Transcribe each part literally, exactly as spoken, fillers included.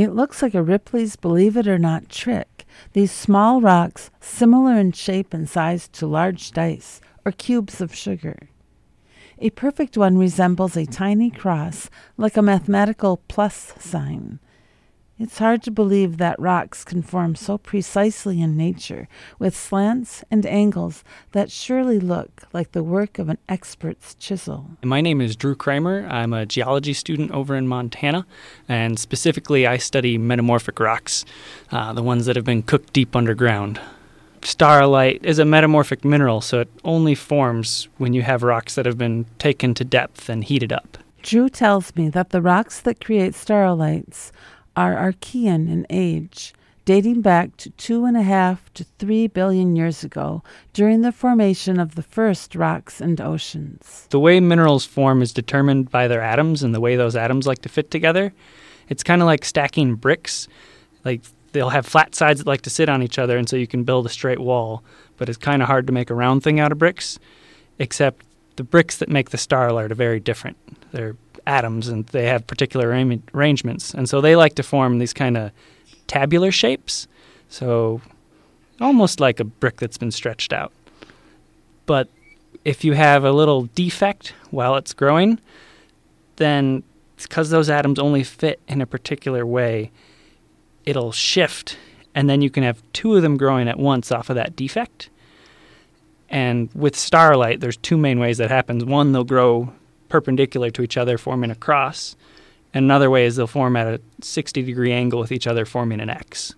It looks like a Ripley's Believe It or Not trick. These small rocks, similar in shape and size to large dice or cubes of sugar. A perfect one resembles a tiny cross, like a mathematical plus sign. It's hard to believe that rocks can form so precisely in nature, with slants and angles that surely look like the work of an expert's chisel. My name is Drew Kramer. I'm a geology student over in Montana, and specifically I study metamorphic rocks, uh, the ones that have been cooked deep underground. Starlite is a metamorphic mineral, so it only forms when you have rocks that have been taken to depth and heated up. Drew tells me that the rocks that create starlites are Archean in age, dating back to two and a half to three billion years ago during the formation of the first rocks and oceans. The way minerals form is determined by their atoms and the way those atoms like to fit together. It's kind of like stacking bricks. Like they'll have flat sides that like to sit on each other, and so you can build a straight wall, but it's kind of hard to make a round thing out of bricks, except the bricks that make the starlight are very different. They're atoms, and they have particular arrangements, and so they like to form these kind of tabular shapes, so almost like a brick that's been stretched out. But if you have a little defect while it's growing, then because those atoms only fit in a particular way, it'll shift, and then you can have two of them growing at once off of that defect. And with starlight, there's two main ways that happens. One, they'll grow perpendicular to each other, forming a cross. And another way is they'll form at a sixty degree angle with each other, forming an X.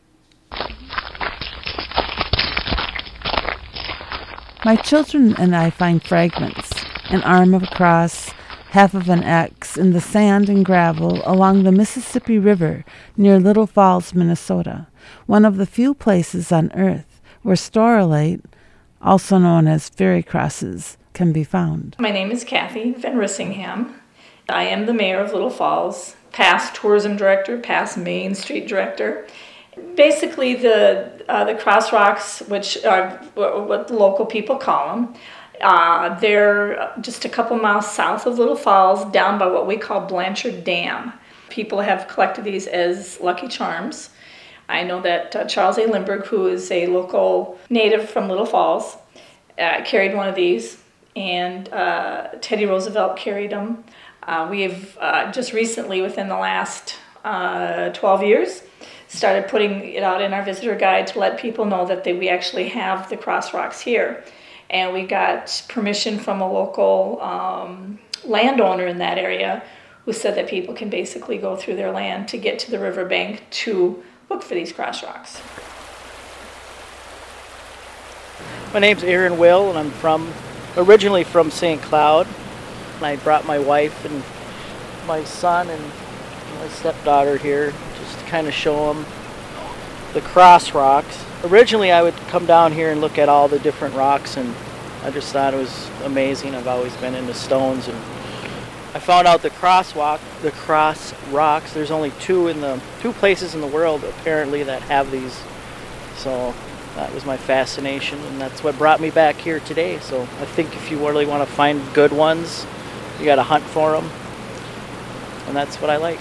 My children and I find fragments, an arm of a cross, half of an X, in the sand and gravel along the Mississippi River near Little Falls, Minnesota, one of the few places on Earth where starlite, also known as fairy crosses, can be found. My name is Kathy Van Rissingham. I am the mayor of Little Falls, past tourism director, past Main Street director. Basically, the uh, the cross rocks, which are what the local people call them, uh, they're just a couple miles south of Little Falls, down by what we call Blanchard Dam. People have collected these as lucky charms. I know that uh, Charles A. Lindbergh, who is a local native from Little Falls, uh, carried one of these. And uh, Teddy Roosevelt carried them. Uh, we have uh, just recently, within the last uh, twelve years, started putting it out in our visitor guide to let people know that they, we actually have the cross rocks here. And we got permission from a local um, landowner in that area who said that people can basically go through their land to get to the riverbank to look for these cross rocks. My name's Aaron Will, and I'm from originally from Saint Cloud. And I brought my wife and my son and my stepdaughter here just to kind of show them the cross rocks. Originally I would come down here and look at all the different rocks, and I just thought it was amazing. I've always been into stones, and I found out the cross rock, the cross rocks, there's only two in the two places in the world apparently that have these. So that was my fascination, and that's what brought me back here today. So I think if you really want to find good ones, you got to hunt for them, and that's what I like.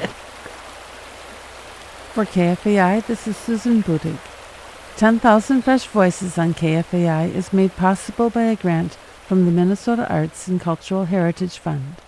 For K F A I, this is Susan Budig. ten thousand Fresh Voices on K F A I is made possible by a grant from the Minnesota Arts and Cultural Heritage Fund.